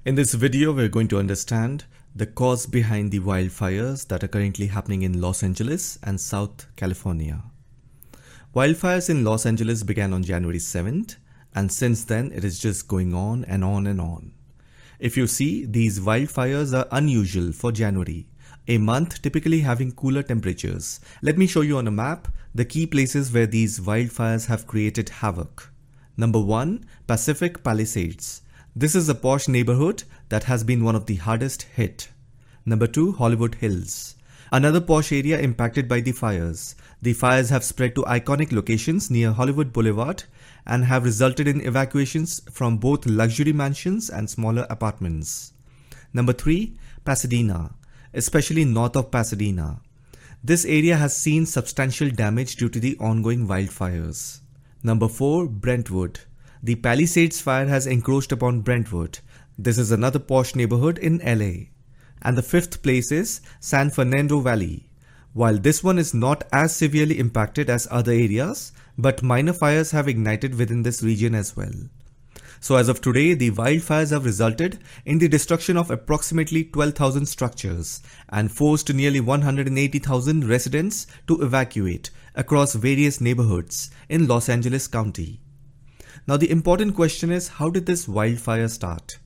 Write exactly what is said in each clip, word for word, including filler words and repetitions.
In this video, we're going to understand the cause behind the wildfires that are currently happening in Los Angeles and South California. Wildfires in Los Angeles began on January seventh, and since then it is just going on and on and on. If you see, these wildfires are unusual for January, a month typically having cooler temperatures. Let me show you on a map the key places where these wildfires have created havoc. Number one, Pacific Palisades. This is a posh neighborhood that has been one of the hardest hit. Number two, Hollywood Hills. Another posh area impacted by the fires. The fires have spread to iconic locations near Hollywood Boulevard and have resulted in evacuations from both luxury mansions and smaller apartments. Number three, Pasadena, especially north of Pasadena. This area has seen substantial damage due to the ongoing wildfires. Number four, Brentwood. The Palisades fire has encroached upon Brentwood. This is another posh neighborhood in L A. And the fifth place is San Fernando Valley. While this one is not as severely impacted as other areas, but minor fires have ignited within this region as well. So as of today, the wildfires have resulted in the destruction of approximately twelve thousand structures and forced nearly one hundred eighty thousand residents to evacuate across various neighborhoods in Los Angeles County. Now the important question is, how did this wildfire start?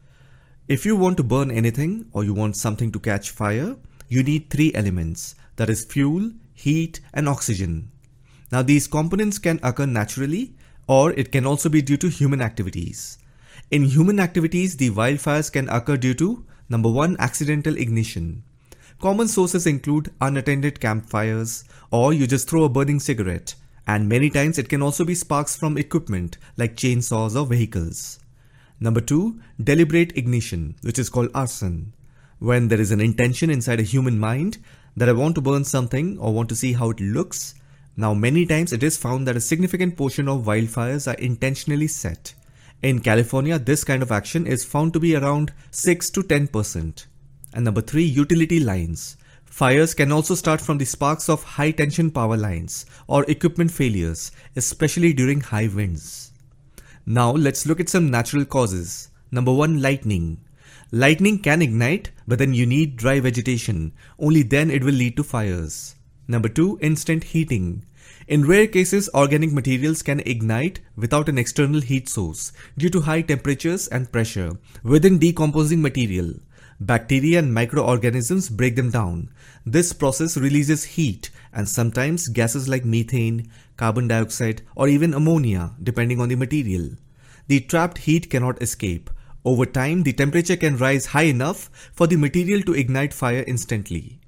If you want to burn anything or you want something to catch fire, you need three elements, that is fuel, heat and oxygen. Now these components can occur naturally or it can also be due to human activities. In human activities, the wildfires can occur due to number one, accidental ignition. Common sources include unattended campfires or you just throw a burning cigarette. And many times it can also be sparks from equipment like chainsaws or vehicles. Number two, deliberate ignition, which is called arson. When there is an intention inside a human mind that I want to burn something or want to see how it looks. Now many times it is found that a significant portion of wildfires are intentionally set. In California, this kind of action is found to be around six to ten percent. And number three, utility lines. Fires can also start from the sparks of high tension power lines or equipment failures, especially during high winds. Now let's look at some natural causes. Number one, lightning. Lightning can ignite, but then you need dry vegetation. Only then it will lead to fires. Number two, instant heating. In rare cases, organic materials can ignite without an external heat source due to high temperatures and pressure within decomposing material. Bacteria and microorganisms break them down. This process releases heat and sometimes gases like methane, carbon dioxide or even ammonia depending on the material. The trapped heat cannot escape. Over time, the temperature can rise high enough for the material to ignite fire instantly.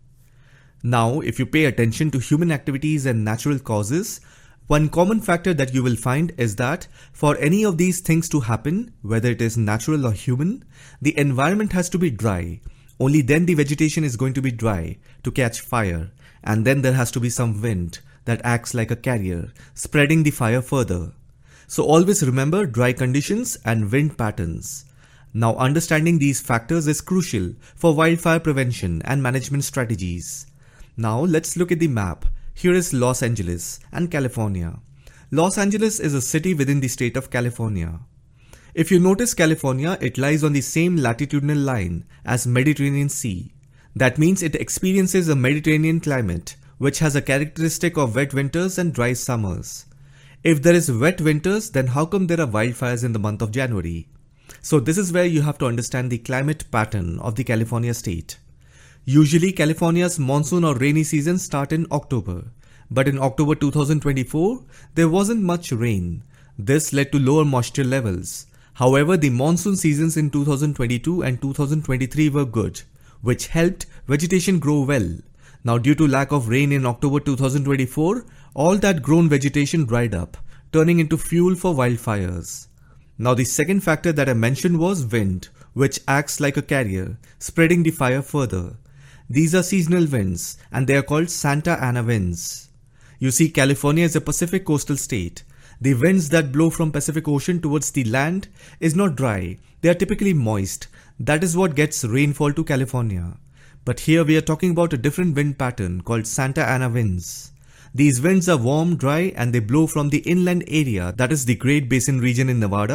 Now, if you pay attention to human activities and natural causes, one common factor that you will find is that for any of these things to happen, whether it is natural or human, the environment has to be dry. Only then the vegetation is going to be dry to catch fire, and then there has to be some wind that acts like a carrier, spreading the fire further. So always remember dry conditions and wind patterns. Now understanding these factors is crucial for wildfire prevention and management strategies. Now let's look at the map. Here is Los Angeles and California. Los Angeles is a city within the state of California. If you notice, California, it lies on the same latitudinal line as Mediterranean Sea. That means it experiences a Mediterranean climate, which has a characteristic of wet winters and dry summers. If there is wet winters, then how come there are wildfires in the month of January? So this is where you have to understand the climate pattern of the California state. Usually, California's monsoon or rainy season start in October. But in October two thousand twenty-four, there wasn't much rain. This led to lower moisture levels. However, the monsoon seasons in two thousand twenty-two and two thousand twenty-three were good, which helped vegetation grow well. Now due to lack of rain in October two thousand twenty-four, all that grown vegetation dried up, turning into fuel for wildfires. Now the second factor that I mentioned was wind, which acts like a carrier, spreading the fire further. These are seasonal winds and they are called Santa Ana winds. You see, California is a Pacific coastal state. The winds that blow from Pacific Ocean towards the land is not dry. They are typically moist. That is what gets rainfall to California. But here we are talking about a different wind pattern called Santa Ana winds. These winds are warm, dry and they blow from the inland area, that is the Great Basin region in Nevada,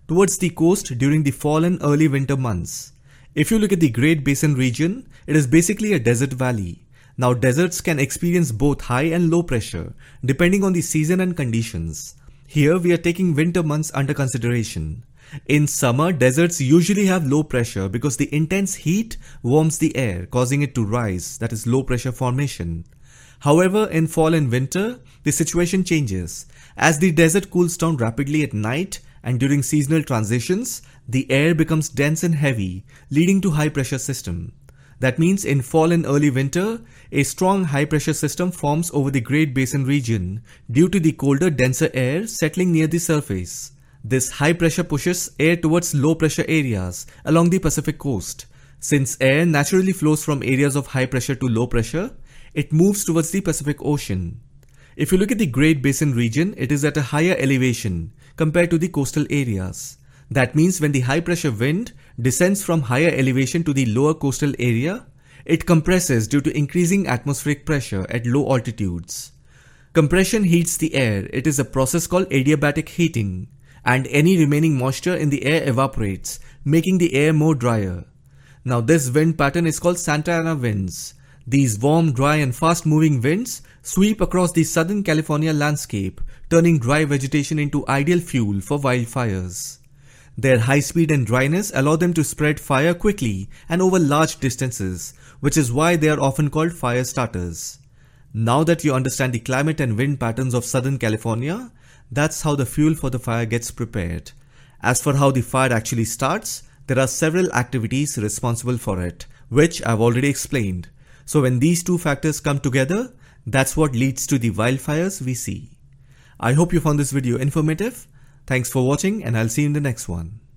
towards the coast during the fall and early winter months. If you look at the Great Basin region, it is basically a desert valley. Now deserts can experience both high and low pressure depending on the season and conditions. Here we are taking winter months under consideration. In summer, deserts usually have low pressure because the intense heat warms the air, causing it to rise, that is low pressure formation. However, in fall and winter, the situation changes. As the desert cools down rapidly at night and during seasonal transitions, the air becomes dense and heavy, leading to high pressure system. That means in fall and early winter, a strong high pressure system forms over the Great Basin region due to the colder, denser air settling near the surface. This high pressure pushes air towards low pressure areas along the Pacific coast. Since air naturally flows from areas of high pressure to low pressure, it moves towards the Pacific Ocean. If you look at the Great Basin region, it is at a higher elevation compared to the coastal areas. That means when the high pressure wind descends from higher elevation to the lower coastal area, it compresses due to increasing atmospheric pressure at low altitudes. Compression heats the air. It is a process called adiabatic heating, and any remaining moisture in the air evaporates, making the air more drier. Now this wind pattern is called Santa Ana winds. These warm, dry and fast-moving winds sweep across the Southern California landscape, turning dry vegetation into ideal fuel for wildfires. Their high speed and dryness allow them to spread fire quickly and over large distances, which is why they are often called fire starters. Now that you understand the climate and wind patterns of Southern California, that's how the fuel for the fire gets prepared. As for how the fire actually starts, there are several activities responsible for it, which I've already explained. So when these two factors come together, that's what leads to the wildfires we see. I hope you found this video informative. Thanks for watching and I'll see you in the next one.